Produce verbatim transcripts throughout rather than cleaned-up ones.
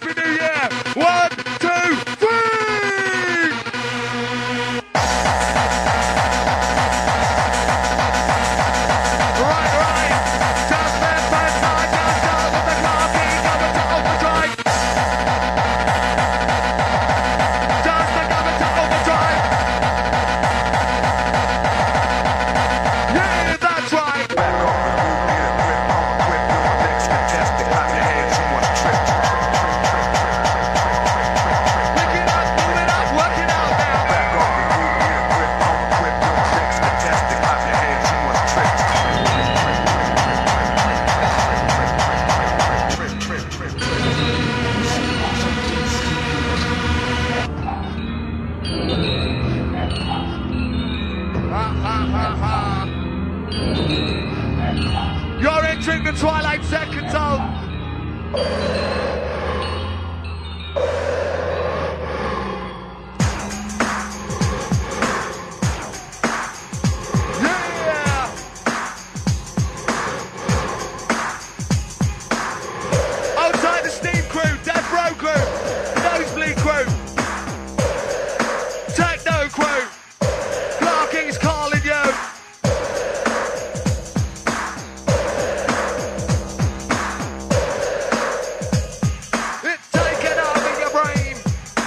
Happy New Year. One, two, three. Right, right. Just then, first time, just start with the car key, cover to overdrive. Just the cover to overdrive. Yeah, that's right. Back on the groove, get a grip on the whip, do the next fantastic. Clap your hands, too much trip. Pick it up, move it up, work it out now. Back on the groove, get a grip on the whip, do the next fantastic. Clap your hands, too much trip. Trip, trip, trip, trip. Ha, ha, ha, ha. You're entering the Twilight Second Zone. Yeah! Outside the Steam crew, Death Row crew, Nosebleed crew, Techno crew, Clarky's calling you. It's taken over your brain.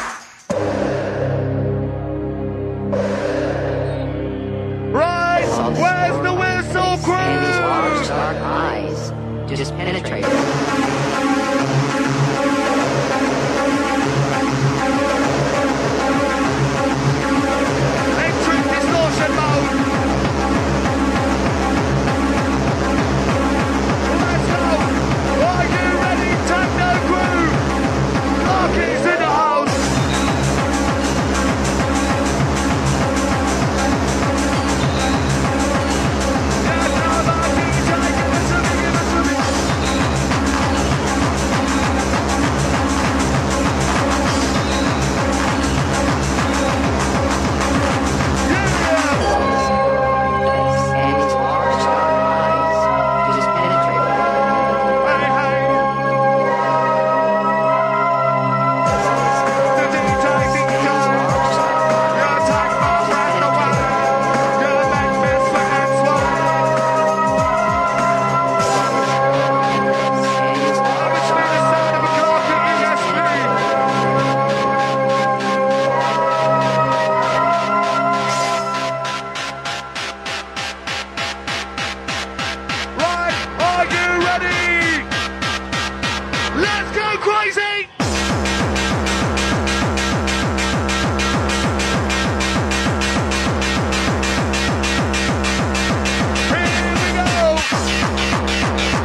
Right, where's the whistle And these large crew? dark eyes just penetrate. Entering distortion mode. Let's go. Are you ready, Techno crew? Clarky's in the house. Yeah, now our D J, give it to me, give it to me. Yeah. And these large dark eyes just penetrate. Hey, hey. The D J, D J. You're talking about round the world. You're the next best friend, swag. And these I large was feeling the sound of a Clarky E S P. Right, are you ready? Let's go crazy! Here we go!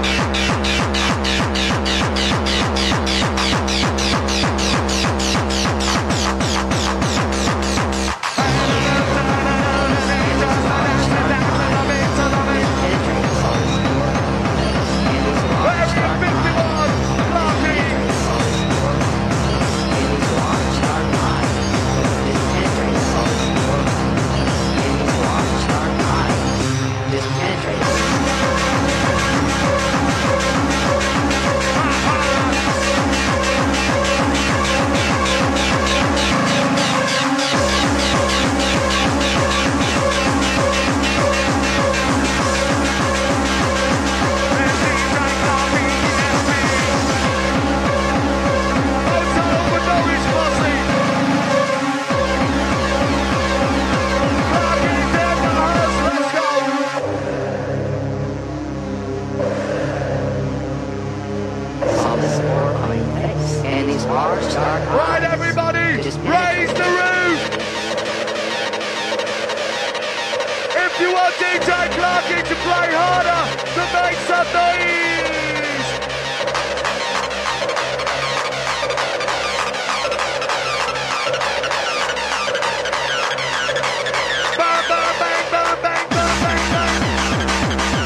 just penetrate. All this more on your face. And these large dark eyes. Right, everybody, just raise penetrate. the roof! If you want D J Clarky to play harder, to make some noise! Bang, bang, bang, bang, bang, bang, bang, bang!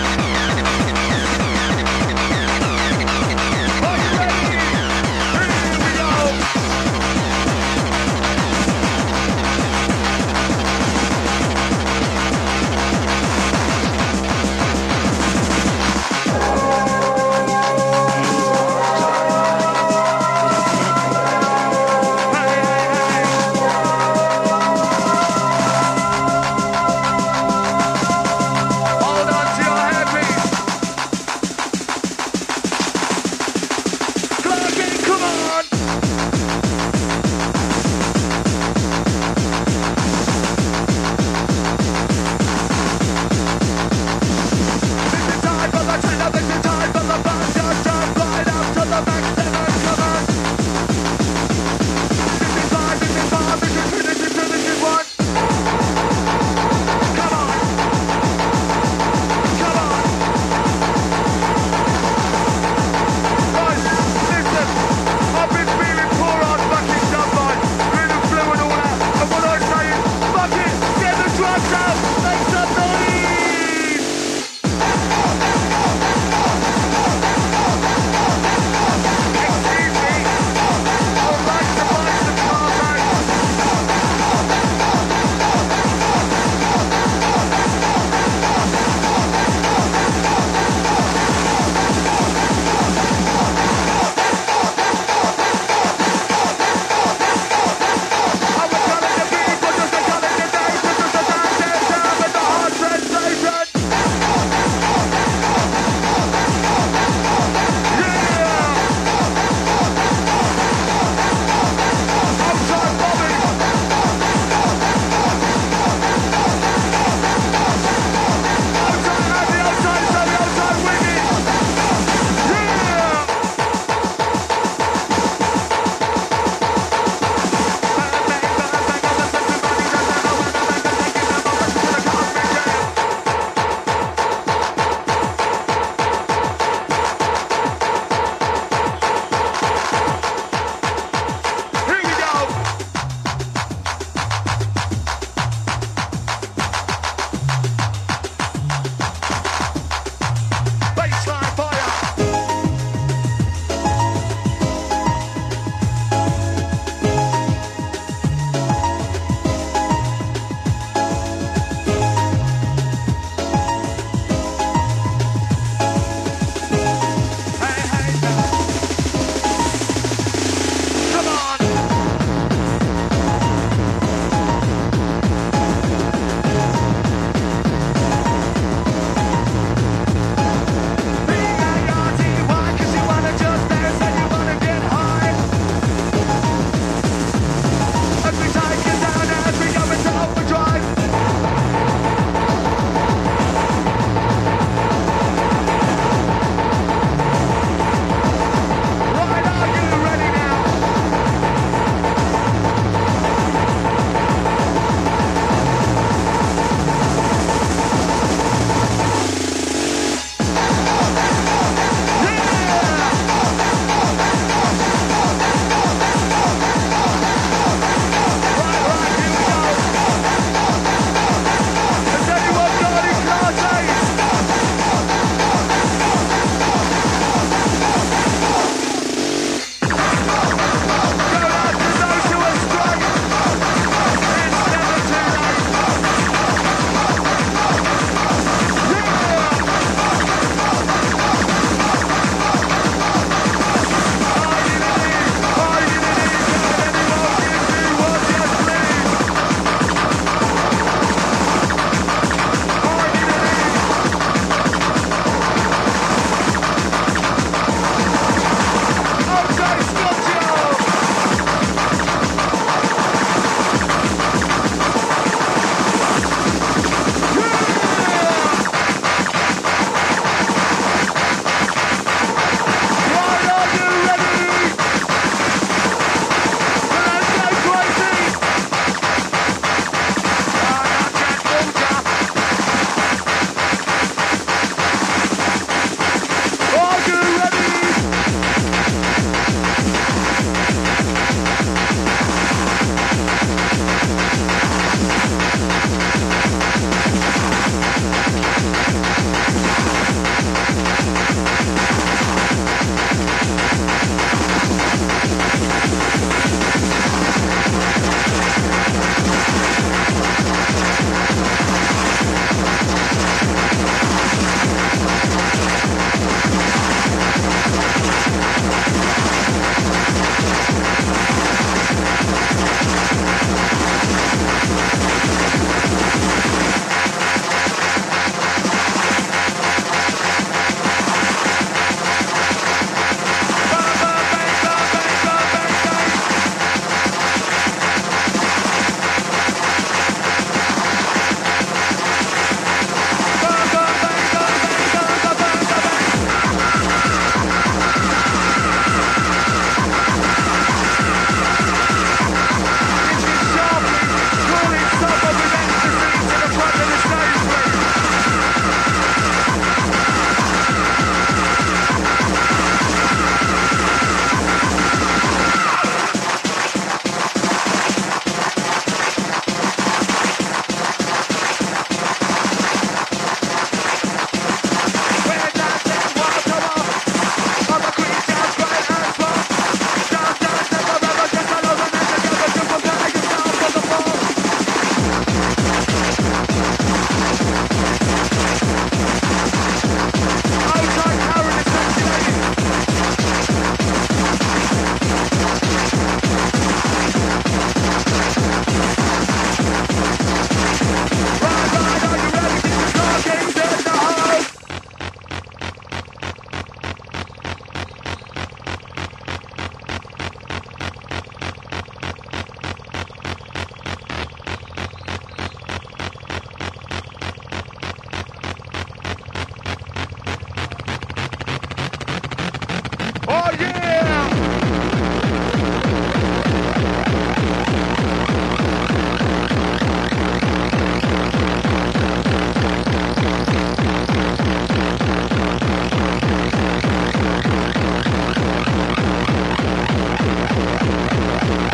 Are you ready?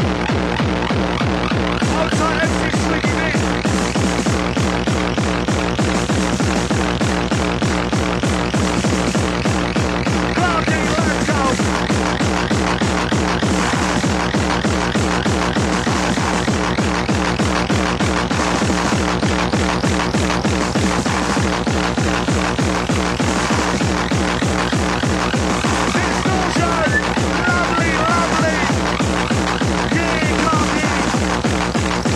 Outside M C swinging in. Cloudy, let's go. Distortion, lovely, lovely. Yeah, Cloudy.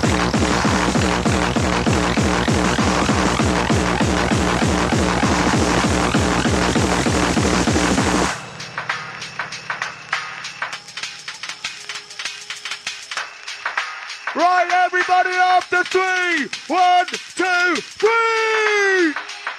Right, everybody after three. One, two, three.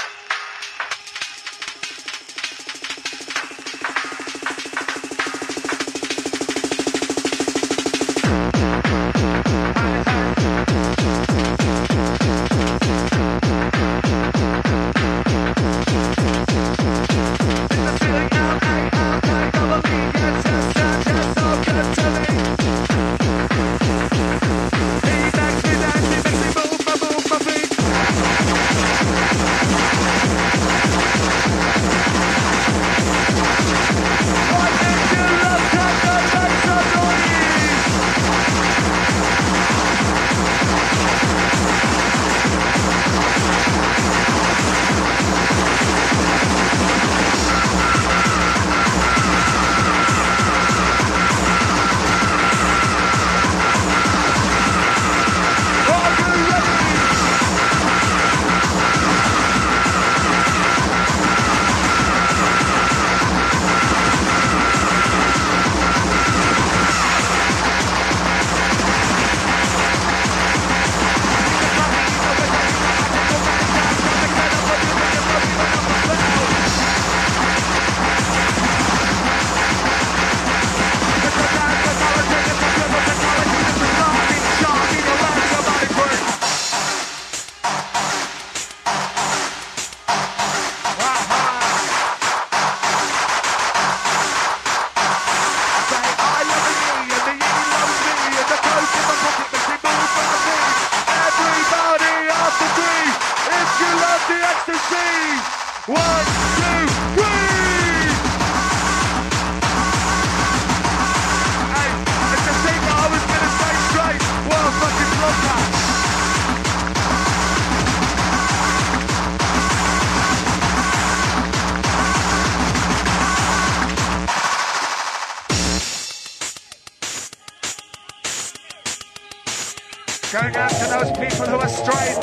Going out to those people who are straight.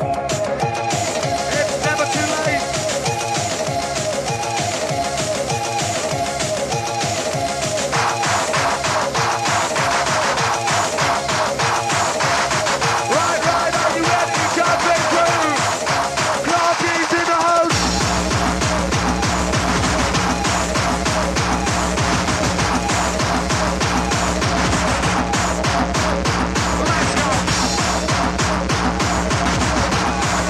It's never too late. Right, right, are you ready? Jumping through. Clarky's in the house. Let's go.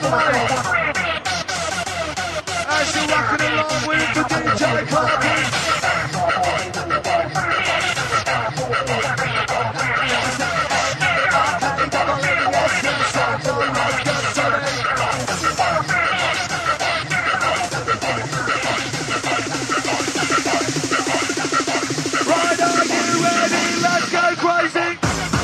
As you're rocking along with the D J party. Right, are you ready? Let's go crazy.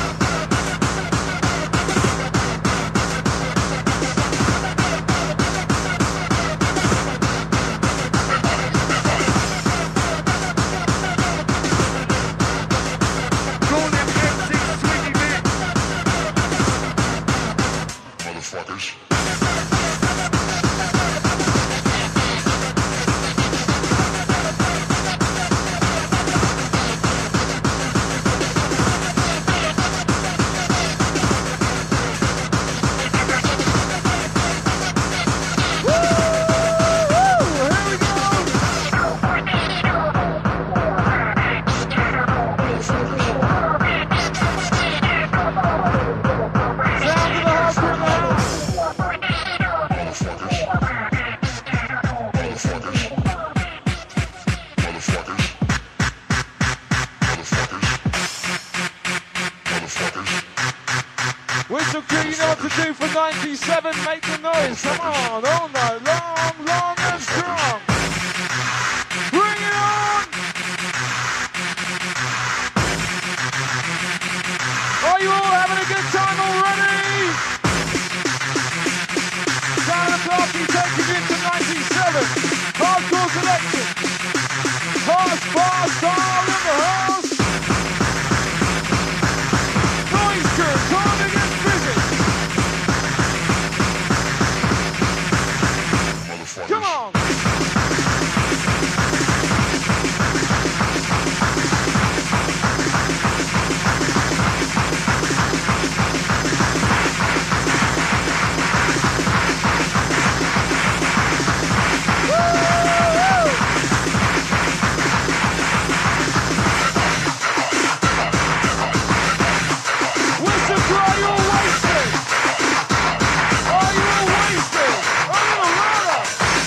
Call him M C Swiggy Bit. Motherfuckers. Whistle crew, you know what to do for ninety-seven, make the noise, come on, all night long, long and strong. Bring it on! Are you all having a good time already? Sound of Clarky taking you to ninety-seven, hardcore selection. Fast, fast, star in the house. Noise crew, time to get busy. Come on! Whistle crew, are you all wasted? Are you all wasted? A little louder!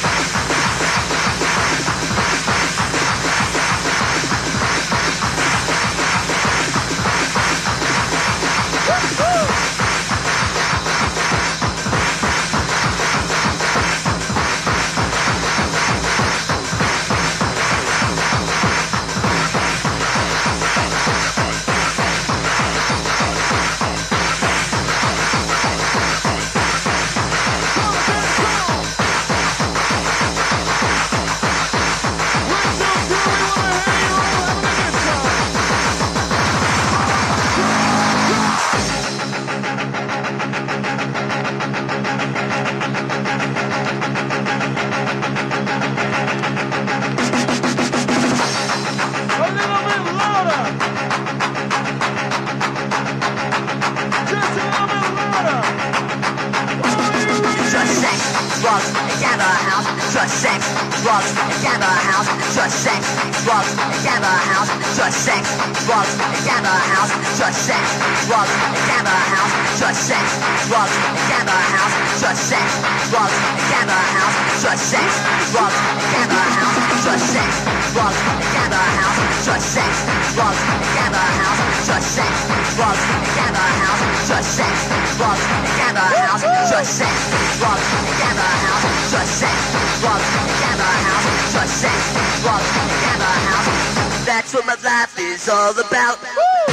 drugs, and gather house, just sex, drugs, and gather house, just sex, drugs, and gather house, just sex, drugs, and gather house, just sex, drugs, and gather house, just sex, drugs, and gather house, just sex, drugs, and gather house, just sex, drugs, and gather house, just sex, drugs, and gather house, just sex, drugs, and gather house, just sex, drugs, and gather house, just sex, drugs, and gather house, just sex, drugs, and gather house, just sex, drugs, and gather house, just sex, drugs, and gather house. That's what my life is all about. Woo!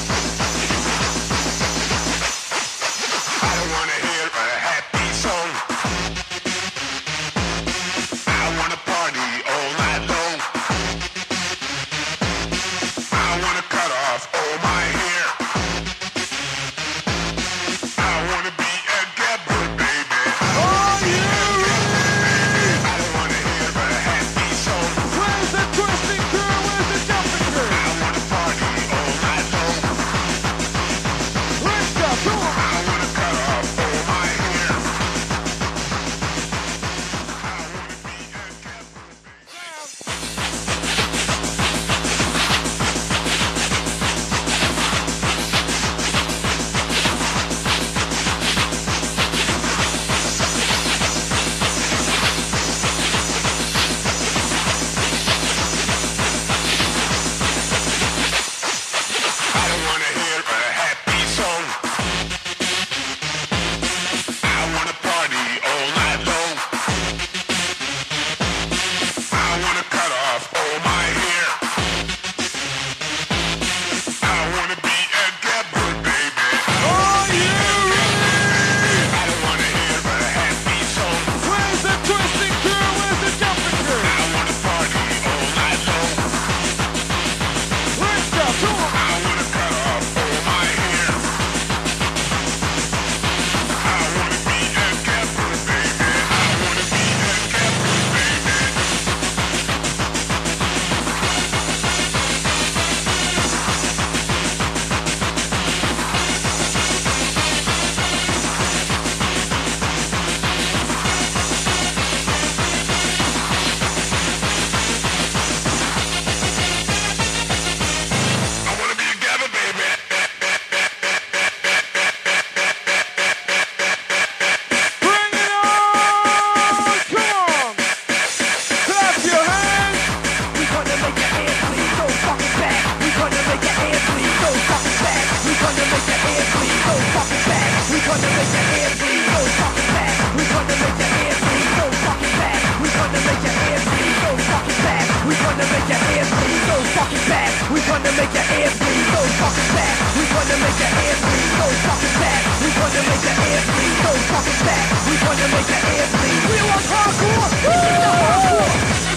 gonna make your ass bleed. So fucking bad. We gonna make your ass bleed. So fucking bad. We gonna make your ass bleed. We want hardcore. This is the hardcore.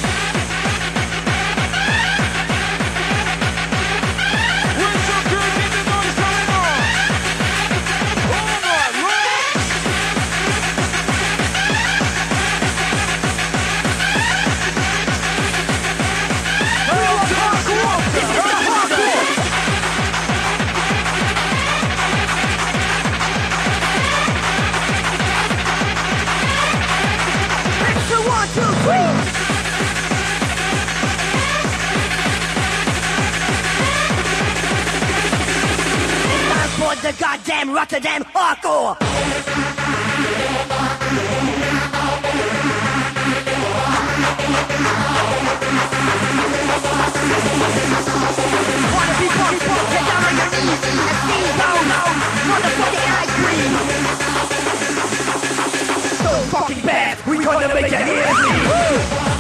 The goddamn Rotterdam hardcore. Wanna be punk, punk, get down on your knees, and see, no, no, motherfucking ice cream. So fucking bad, we gonna make your ears bleed.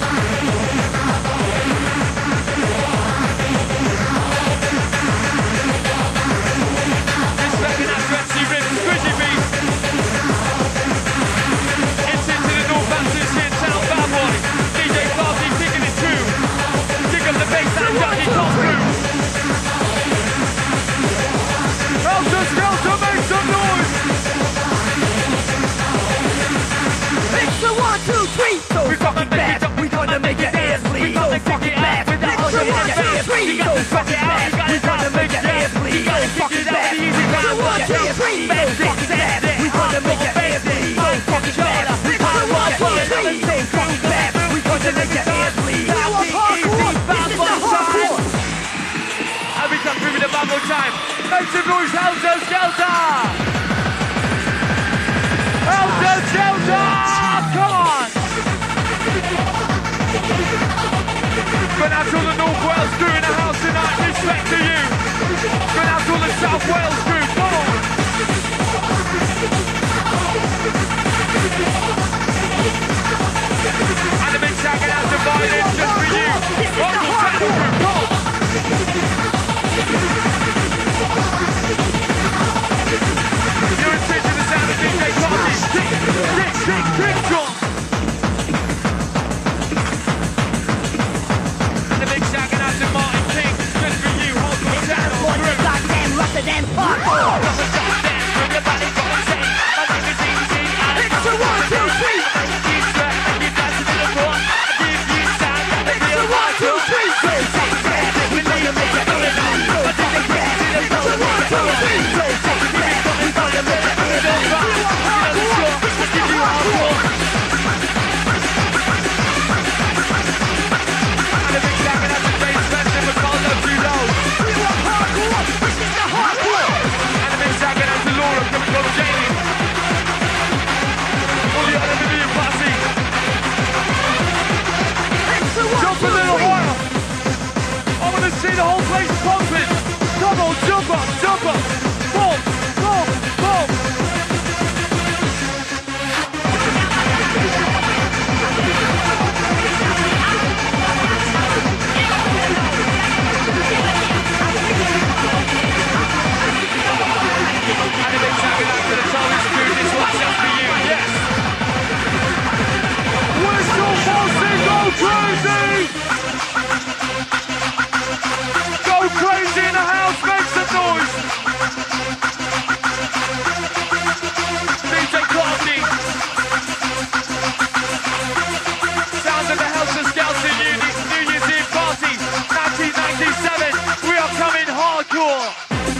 We fucking bad, we gonna make your ass bleed. So fucking bad, we gonna make your ass bleed. So fucking bad, we gonna make your ass bleed. So fucking bad, we gonna make your ass bleed. So fucking bad, we gonna make your ass bleed. So fucking bad, we gonna make your ass bleed. So fucking bad, we gonna make your ass bleed. And we come through with the bubble time. Make some noise, Helter Skelter! Helter Skelter! Come on! Going out to all the North Wales crew in the house tonight, respect to you. Going out to all the South Wales crew, come on. And the big tag out divided just for you. Uncle Channel crew, come on. You're in touch with the sound of D J Party. Dick, Dick, Dick, Dick, John. Martin King, just for you, hold the channel through. Goddamn Rotterdam hardcore. Dance from your body, come and say, my name is Easy, Alex. It's a one, two, three. I make you sweat, and you dance to the floor. I give you sound, and the real one, two, three. So take that, we need to make it easy. But take it back to the floor. It's a one, two, three. So take it back, we're gonna make it easy. You know the score, I give you hardcore. And the big jacket has the face special, but can't go too low. We want hardcore. This is the hardcore. And the big jacket has the Laura, coming from Jamie. All the other million posse. Jump a little higher. I want to see the whole place pumping. Come on, jump up, jump up. Boom, boom, boom. And a big jacket out to the Tories crew. This one's just for you, yes. Whistle Posse, go crazy! Go crazy in the house, make some noise! D J Clarky. Sounds of the Helter Skelter Unit New Year's Eve party, nineteen ninety-seven. We are coming hardcore.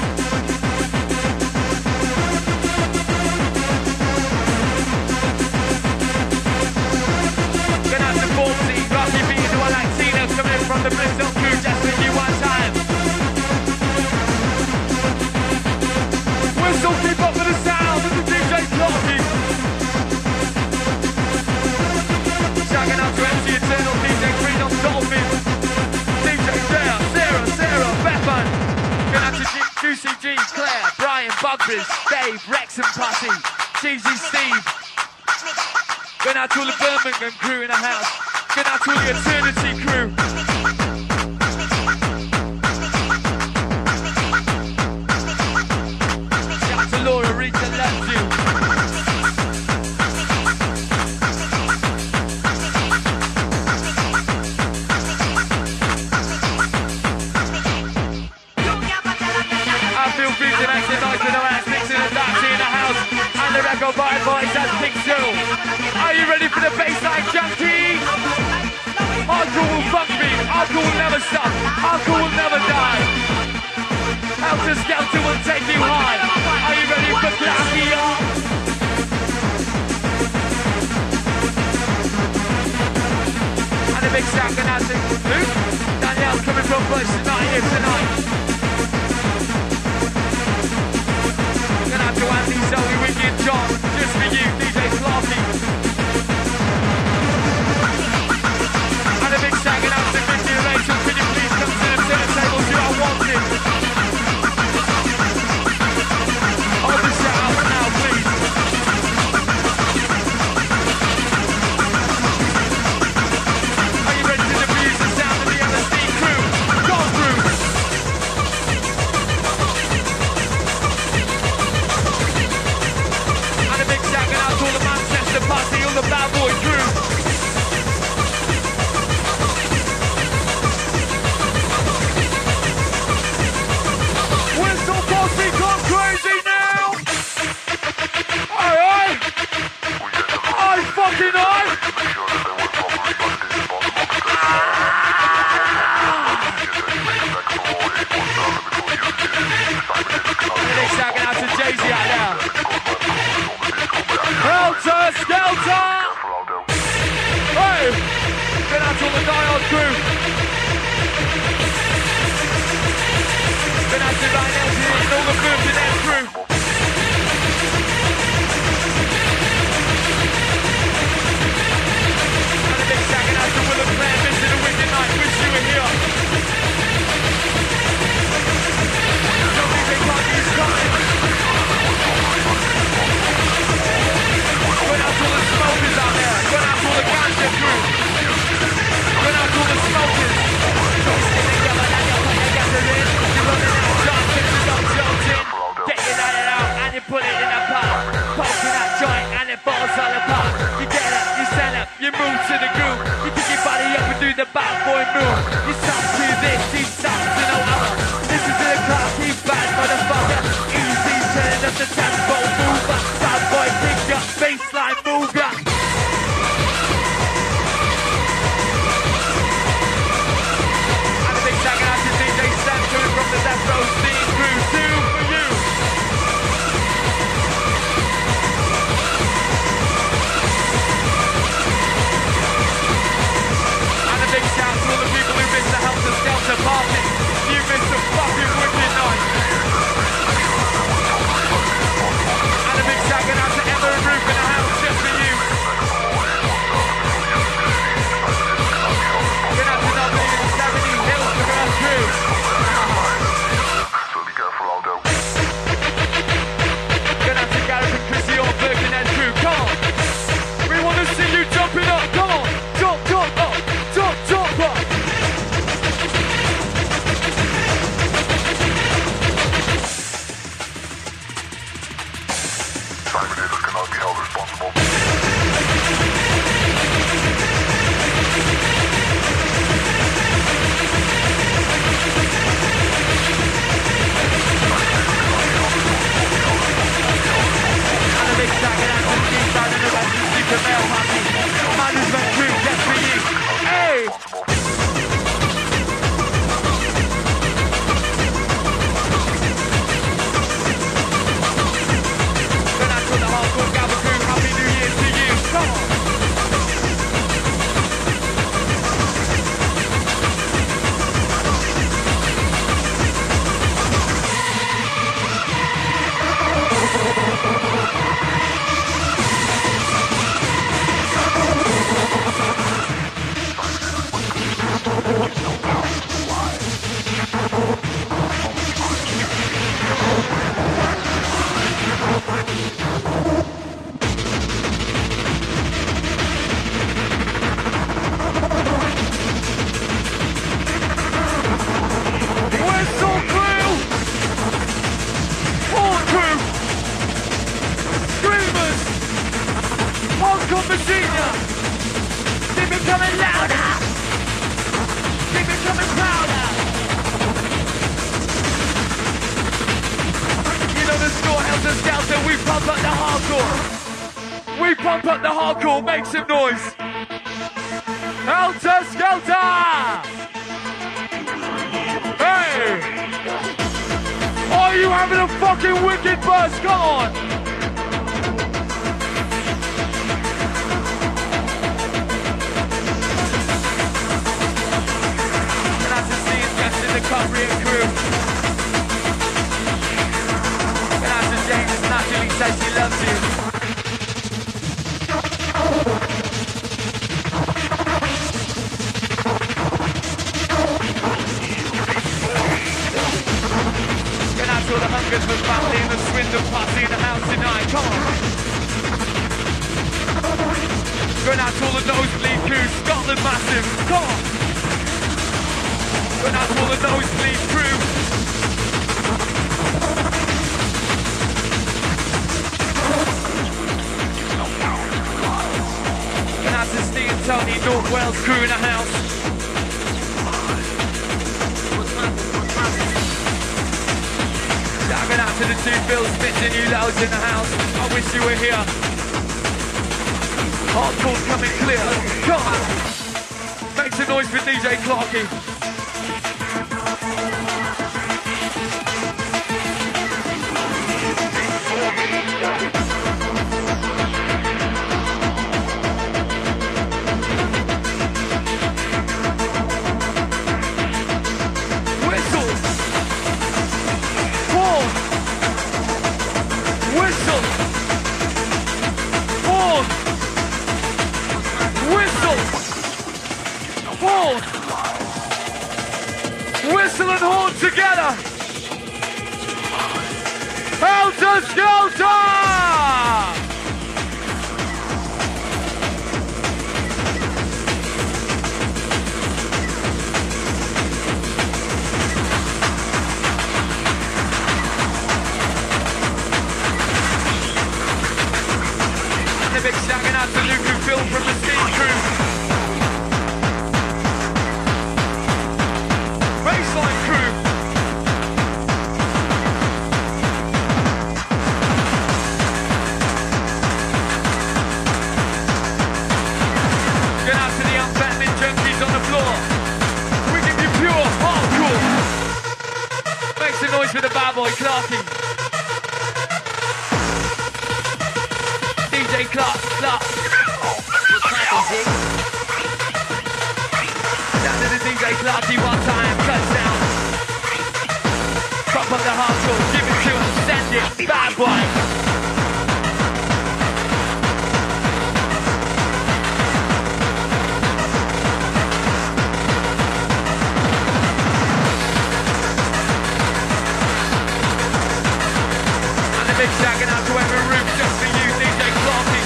From the Bristol crew, just with you one time. Whistle, keep up with the sound of the D J Clarky. Shouting out to M C Eternal, D J Green on Dolphin, D J Sarah, Sarah, Sarah, Bethan. Going out to Ju- Juicy G, Claire, Brian, Bugbers, Dave, Rex and Pussy, Cheesy Steve. Going out to all the Birmingham crew in the house. Going out to all the Eternity crew. to make the noise to the ass, mixing and dancing in the house. And the record button boys, that's Big Still. Are you ready for the bassline junkie? Hardcore will fuck me, hardcore will never stop, hardcore will never die. Helter Skelter will take you high. Are you ready for Glacier? And a big shout going out to who? Danielle coming from Bush tonight, here tonight. Gonna have to Andy, Zoe, Wiggy and John, just for you, D J Clarky. And a big shout going out to Vicky and Rachel, can you please come to the turntables, you are wanted. Hold the shout out now, please. Are you ready to diffuse the sound of the L S D crew? Go through! And a big shout out to all the Manchester party, all the bad boy crew. Whistle Posse gone crazy now! Aye aye! Aye fucking aye! Big shout out to Jay-Z out there. Helter Skelter! Hey! Get out to all the dial crew. Get out to Ryan Elton and all the boobs in their crew. And a big shout out to Will and Claire, missing a wicked night. Wish you were here. Don't think Clarky's coming. Going out to all the smokers out there. Going out to all the ganja crew. Going out to all the smokers. Get your lighter out and you put it in a pot. Poking that joint and it falls all apart. You get up, you stand up, you move to the groove. You pick your body up and do the bad boy move. You stop to this, you stop to no other. Listen to the clock, keep bad motherfucker. Easy turn up the tempo mover. Bad boy pick up, baseline mover. And a big shout out to D J Sam coming from the Death Row Scene Crew. Two for you. And a big shout to all the people who missed the Helter Skelter party. You missed a fucking wicked night. And a big shout out to Emma and Ruth in the house just for you. Good out to W and seventy Hills for our crew. Good out to Gareth and Chrissy Orberg and their crew. Come on. We want to see you jumping up. Come on. Jump, jump up. Jump, jump up. Terminators cannot be held responsible. And a big shout out to the D-side and the rest of the Super Male Party. Management crew, just for you. Hey! Good night to the hardcore Gabba crew. Happy New Year to you. Come on! Whistle crew! Horn crew! Screamers! Hardcore Virginia! Keep it coming louder! Keep it coming prouder! pump up the hardcore. We pump up the hardcore, make some noise. Helter Skelter! Hey! Are you having a fucking wicked buzz? Come on! And I just see it just in the Cumbria crew. And I just James naturally says she loves you. All the hungers was family and the swindle party in the house tonight, come on. Going out to all the nosebleed crew, Scotland massive, come on. Going out to all the nosebleed crew. Going out to Steve and Tony, North Wales crew in the house. Shouting out to the two Bills, bitching you loads in the house. I wish you were here. Hardcore's coming clear. Come on. Make some noise for D J Clarky. Whistle and horn together. Helter Skelter! And a big shouting out to Luke and Phil from the Steam Crew. Baseline crew. Get out to the unfattening junkies on the floor. We give you pure hardcore. Make some noise for the bad boy Clarky. D J Clark, Clark. Down to the D J Clarky one time, touchdown. Pop up the hardcore, give it to him, send it, bad boy. And the big shagging out to every room just for you, D J Clarky.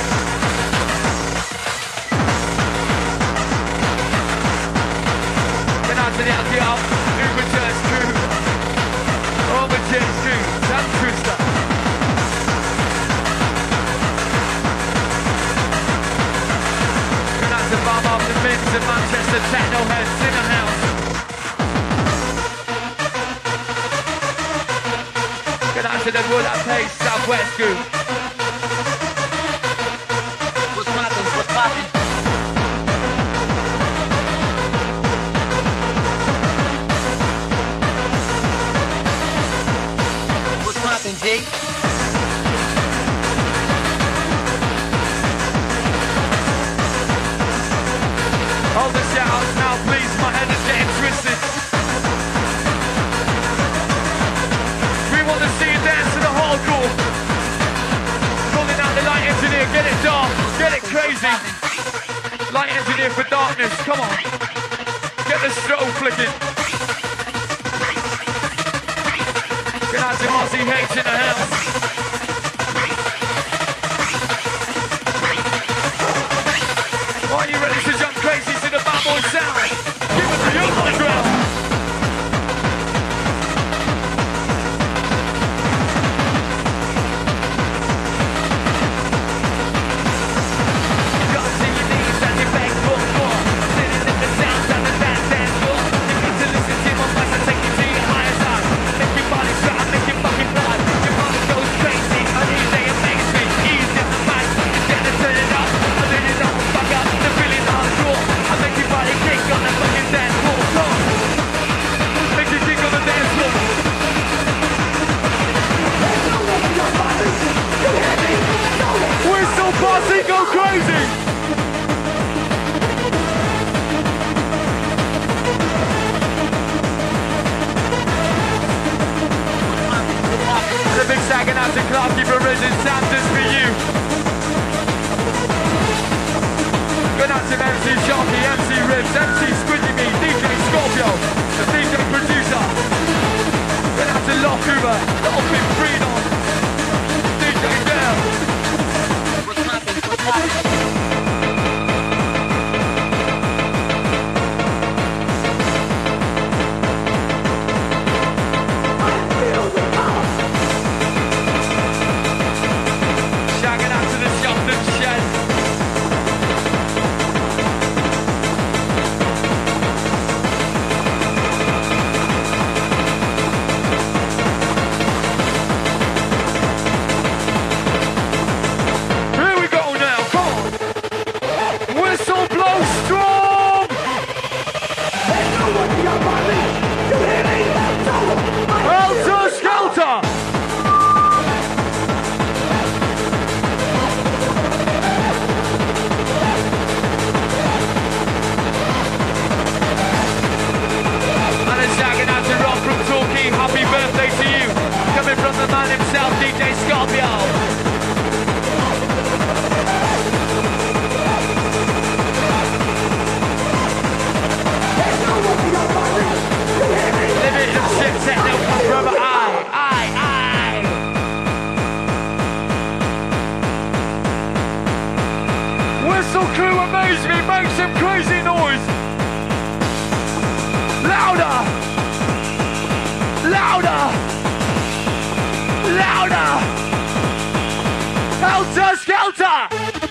Get out to the L T R, Uber Church crew. Over Church crew, Sam Twister. Get out to Bob after Mids and Manchester Techno Heads in the house. Get out to the Wood Up Pace, Southwest crew. What's poppin', what's poppin'? G. Hold the shout-outs now, please. My head is getting twisted. We want to see you dance to the hardcore. Calling out the light engineer, get it dark, get it crazy. Light engineer for darkness, come on. Get the strobe flicking. Get out to Aussie H in the house. Are you ready to jump crazy to the bad boy sound? Give it to you on the ground. Gotta see your knees and your back foot more. Sitting in the sounds on the dance dance floor. You got to listen to my voice and take you to your higher side. Make your body strong, make your fucking blood. Your body goes amazing. And a big second out to Clarky from Risen Sanders for you. Good night to M C Sharky, M C Ribs, M C Squidgy Me, D J Scorpio, the D J producer. Good night to Lock Hoover, Little Big Freedom, D J Dale. What's happening? What's happening? From the man himself, D J Scorpio. Limit of shit set, no come from I, I, I. Whistle crew, amaze me, make some crazy noise. Louder, louder. Louder! Helter Skelter!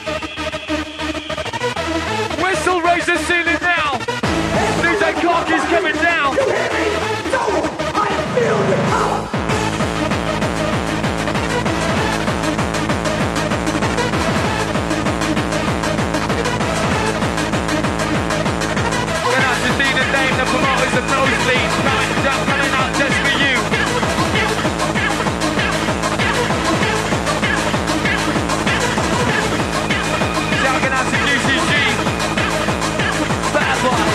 Whistle raise the ceiling now! D J Clarky's coming down! You hear me? No! I feel the power! Good night to Dean and Dave, the promoters of Nosebleeds, coming down, coming out just for you! Shouting out to U C G, bad boy.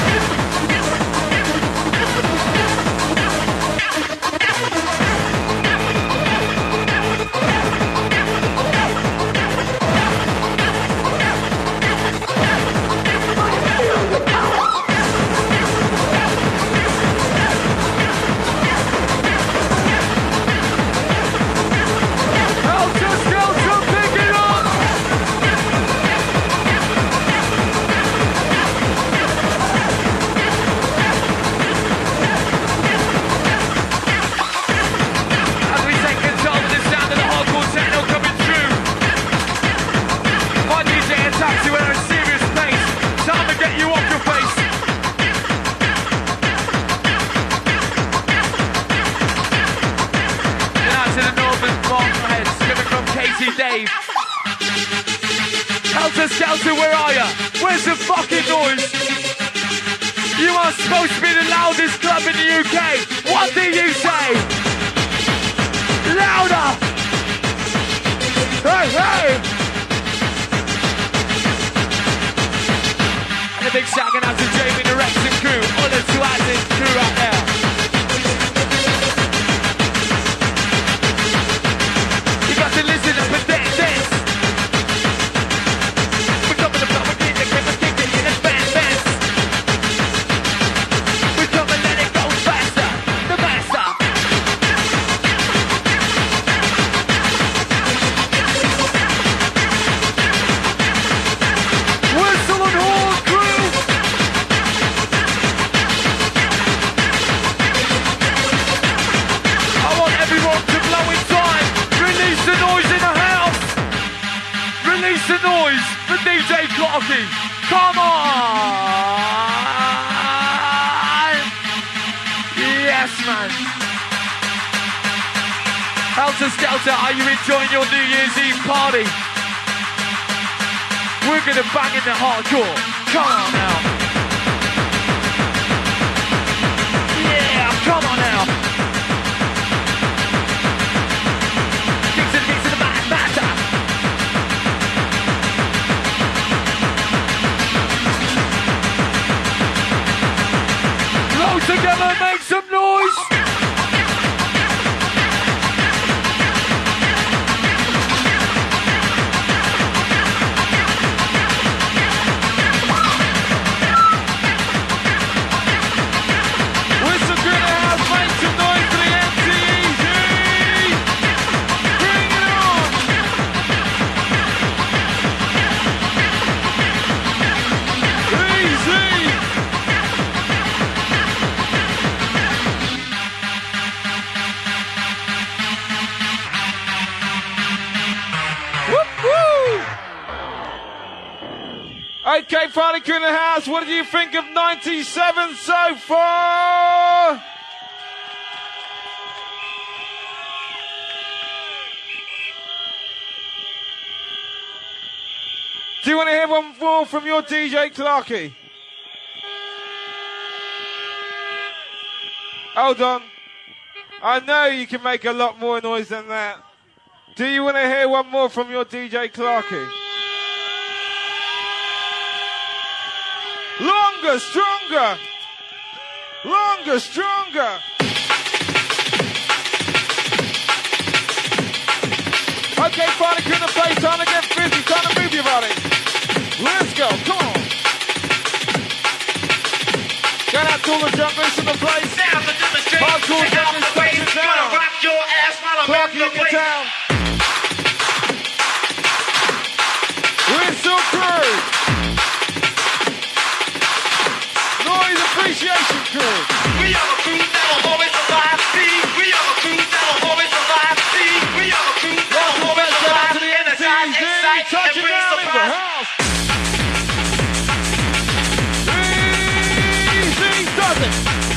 Dave. Helter Skelter, where are ya? Where's the fucking noise? You are supposed to be the loudest club in the U K. What do you say? Louder! Hey, hey! And a big shout out to Jamie the Wrexham crew. All the Swazi's crew out there. To listen up and dance, dance. We're coming to blow, we're getting the camera kicking in a band, dance. We're coming, let it go faster, the master. Whistle and horn crew. I want everyone to blow in time. Release the noise in the house! Release the noise for D J Clarky! Come on! Yes, man! Helter Skelter, are you enjoying your New Year's Eve party? We're gonna bang in the hardcore. Come on now! Yeah, come on now! Okay, party crew in the house, what do you think of ninety-seven so far? Do you want to hear one more from your D J Clarky? Hold on. I know you can make a lot more noise than that. Do you want to hear one more from your D J Clarky? Longer, stronger. Longer, stronger. Okay, party crew in the place, time to get busy, time to move your body. Let's go, come on. Shout out to all the junglers in the place. Hardcore junglers, touch it down. Clarky in your town. Whistle crew. Noise appreciation crew. We are the crew that'll always alive. See, we are the crew that'll always alive. See, we are the crew that'll always alive. Energize, excite, and bring surprise. Easy does it.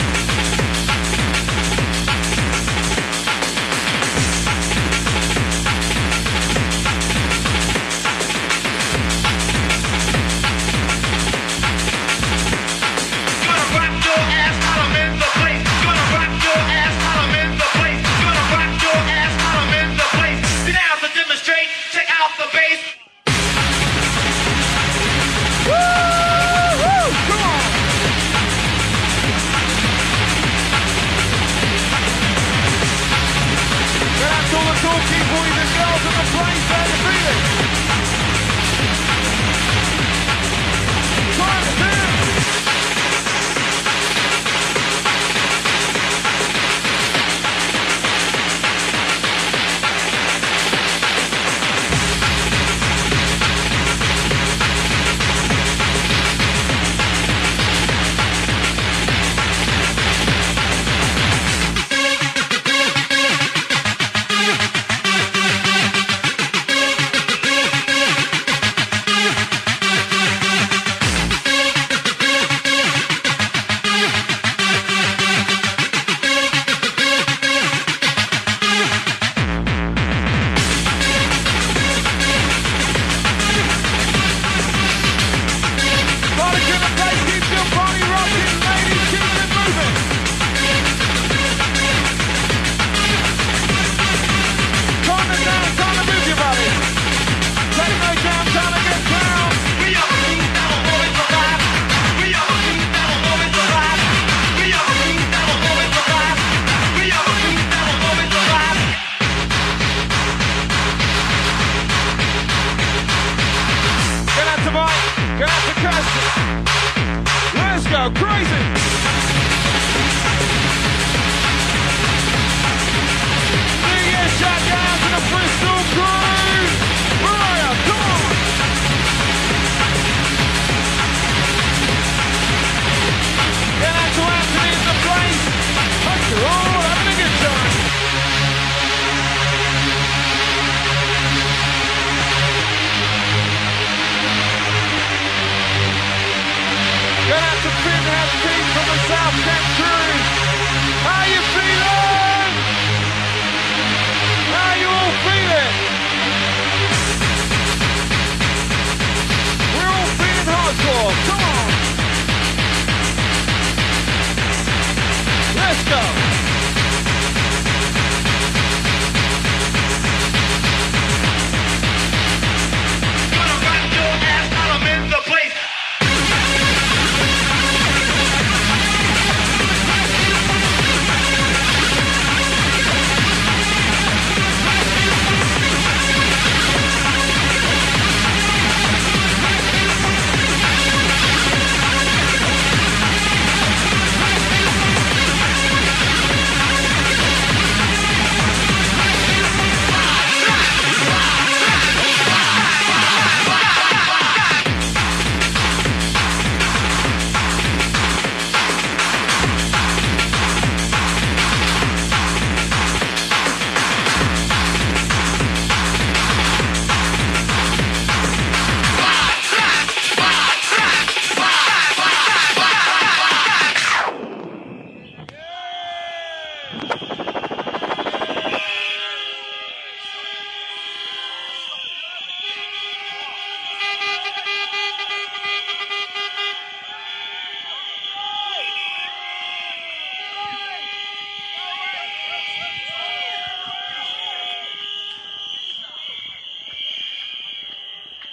Gonna rock your ass while I'm in the place. Gonna rock your ass while I'm in the place. Gonna rock your ass while I'm in the place. Now to demonstrate, check out the bass. Woo! Woo! Come on! Shout out to all the talkie boys and girls in the place and the feeling. Time to dance!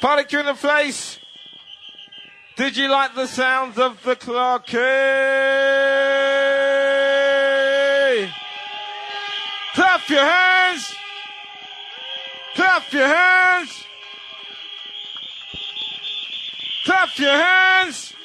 Pollock, you in the place? Did you like the sounds of the clock? Hey! Clap your hands! Clap your hands! Clap your hands!